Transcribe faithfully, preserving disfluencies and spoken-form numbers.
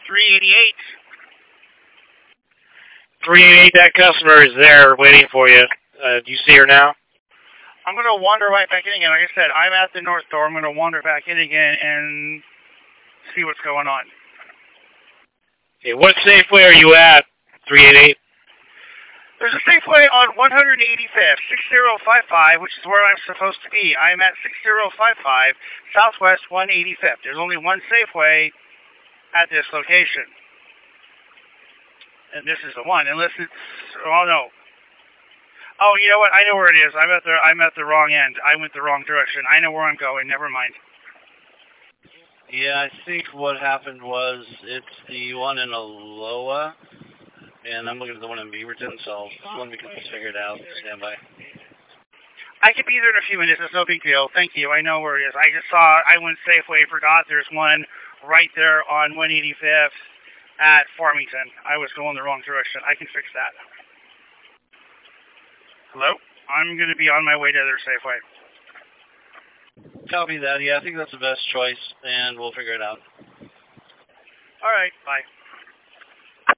three eighty-eight. three eighty-eight, that customer is there waiting for you. Uh, do you see her now? I'm going to wander right back in again. Like I said, I'm at the north door. I'm going to wander back in again and see what's going on. Okay, what Safeway are you at, three eighty-eight? There's a Safeway on one eighty-fifth, six zero five five, which is where I'm supposed to be. I'm at six zero five five, Southwest one eighty-fifth. There's only one Safeway at this location. And this is the one, unless it's, oh no. Oh, you know what? I know where it is. I'm at the I'm at the wrong end. I went the wrong direction. I know where I'm going. Never mind. Yeah, I think what happened was it's the one in Aloha, and I'm looking at the one in Beaverton, so let me get this figured out. Stand by. I could be there in a few minutes. It's no big deal. Thank you. I know where it is. I just saw, I went Safeway, forgot there's one right there on one eighty-fifth at Farmington. I was going the wrong direction. I can fix that. Hello? I'm going to be on my way to their Safeway. Copy that. Yeah, I think that's the best choice, and we'll figure it out. All right. Bye.